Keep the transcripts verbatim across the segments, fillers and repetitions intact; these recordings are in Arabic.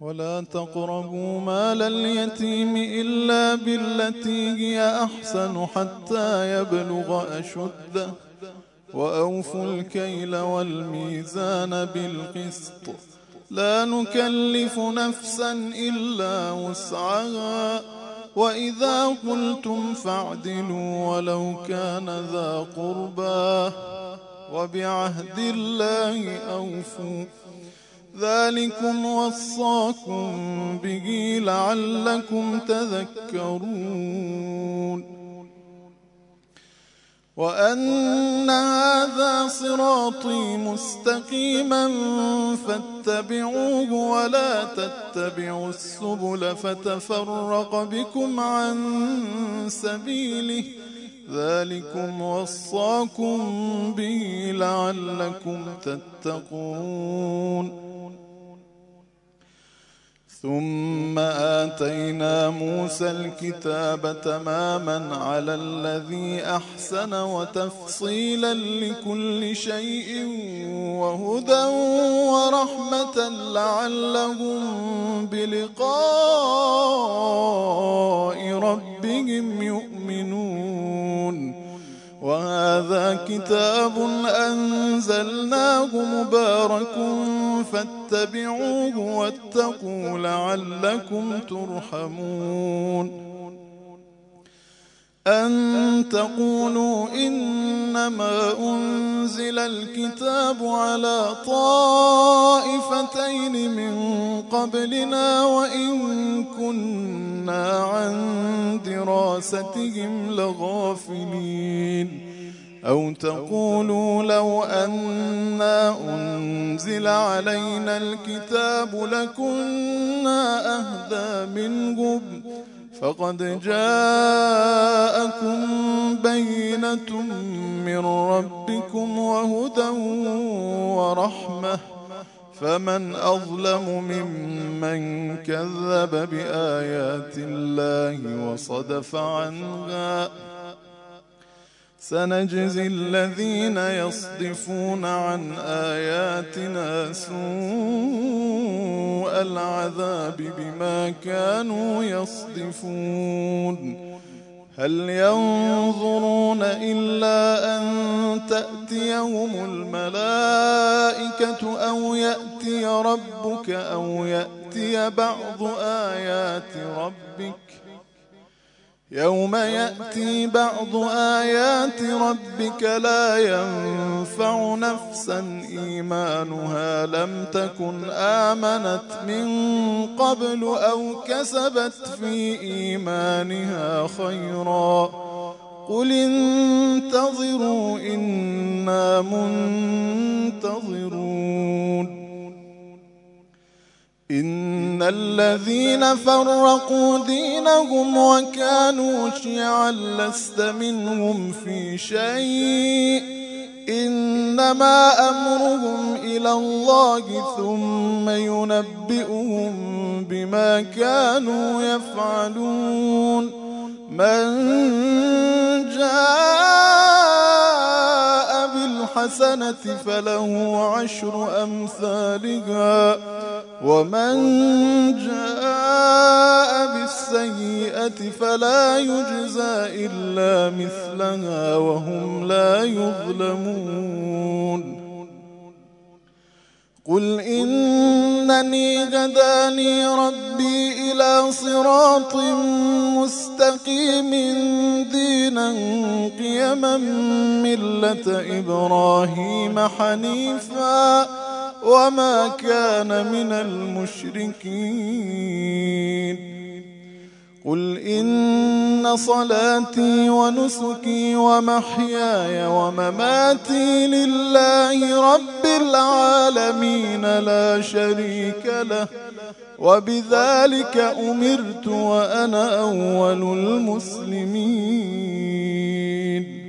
ولا تقربوا مال اليتيم إلا بالتي هي أحسن حتى يبلغ أشده وأوفوا الكيل والميزان بالقسط لا نكلف نفسا إلا وسعها وإذا قلتم فاعدلوا ولو كان ذا قربى وبعهد الله أوفوا ذلكم وصاكم به لعلكم تذكرون وأن هذا صراطي مستقيما فاتبعوه ولا تتبعوا السبل فتفرق بكم عن سبيله ذلكم وصاكم به لعلكم تتقون ثم آتينا موسى الكتاب تماما على الذي أحسن وتفصيلا لكل شيء وهدى ورحمة لعلهم بلقاء ربهم يؤمنون وهذا كتاب أنزلناه مبارك فاتبعوه واتقوا لعلكم ترحمون أن تقولوا إنما أنزل الكتاب على طائفتين من قبلنا وإن كنا عن دراستهم لغافلين أو تقولوا لو أنا أنزل علينا الكتاب لكنا أهدى منهم فقد جاءكم بينة من ربكم وهدى ورحمة فمن أظلم ممن كذب بآيات الله وصدف عنها سنجزي الذين يصدفون عن آياتنا سوء العذاب بما كانوا يصدفون هل ينظرون إلا أن تأتيهم الملائكة أو يأتي ربك أو يأتي بعض آيات ربك يوم يأتي بعض آيات ربك لا ينفع نفسا إيمانها لم تكن آمنت من قبل أو كسبت في إيمانها خيرا قل انتظروا إنا منتظرون إن الذين فرقوا دينهم وكانوا شيعا لست منهم في شيء إنما أمرهم إلى الله ثم ينبئهم بما كانوا يفعلون من جاء بالحسنة فله عشر أمثالها ومن جاء بالسيئة فلا يجزى إلا مثلها وهم لا يظلمون قل إنني هداني ربي إلى صراط مستقيم دينا قيما ملة إبراهيم حنيفا وما كان من المشركين قل إن صلاتي ونسكي ومحياي ومماتي لله رب العالمين لا شريك له وبذلك أمرت وأنا أول المسلمين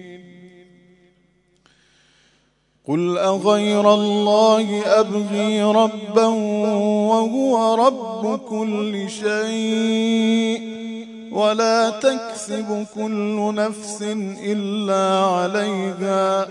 قل أغير الله أبغي ربا وهو رب كل شيء ولا تكسب كل نفس إلا عليها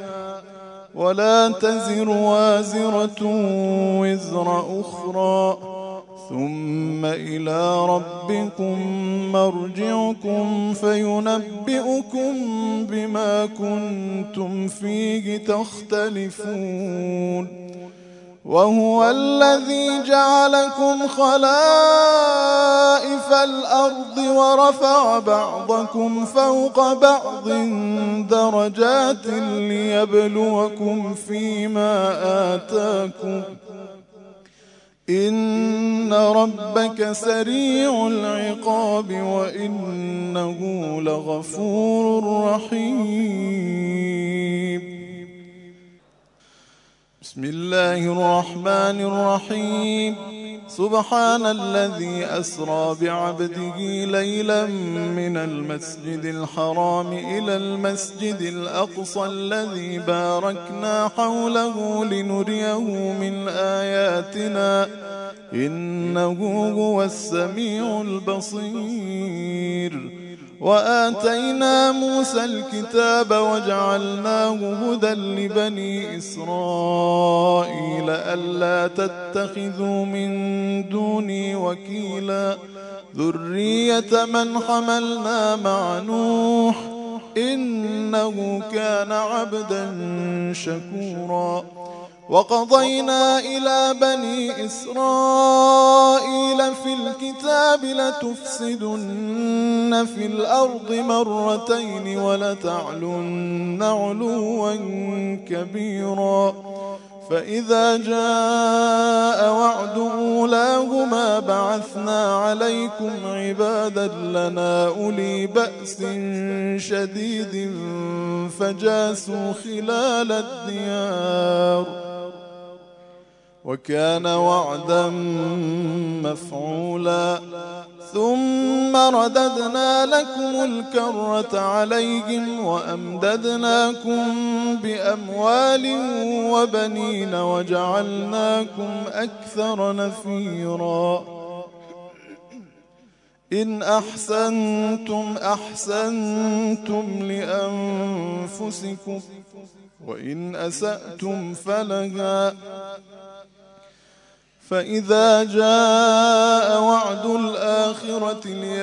ولا تزر وازرة وزر أخرى ثم إلى ربكم مرجعكم فينبئكم بما كنتم فيه تختلفون وهو الذي جعلكم خلائف الأرض ورفع بعضكم فوق بعض درجات ليبلوكم فيما آتاكم إن ربك سريع العقاب وإنه لغفور رحيم. بسم الله الرحمن الرحيم. سبحان الذي أسرى بعبده ليلا من المسجد الحرام إلى المسجد الأقصى الذي باركنا حوله لنريه من آياتنا إنه هو السميع البصير. وآتينا موسى الكتاب وجعلناه هدى لبني إسرائيل ألا تتخذوا من دوني وكيلا ذرية من حملنا مع نوح إنه كان عبدا شكورا. وقضينا إلى بني إسرائيل في الكتاب لتفسدن في الأرض مرتين ولتعلن علوا كبيرا. فإذا جاء وعد أولاهما بعثنا عليكم عبادا لنا أولي بأس شديد فجاسوا خلال الديار وكان وعدا مفعولا. ثم رددنا لكم الكرة عليهم وأمددناكم بأموال وبنين وجعلناكم أكثر نفيرا. إن أحسنتم أحسنتم لأنفسكم وإن أسأتم فلها. فإذا جاء وعد الآخرة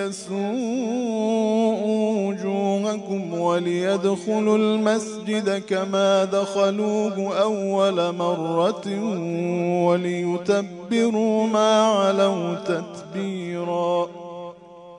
ليسوءوا وجوهكم وليدخلوا المسجد كما دخلوه أول مرة وليتبروا ما علوا تتبيرا.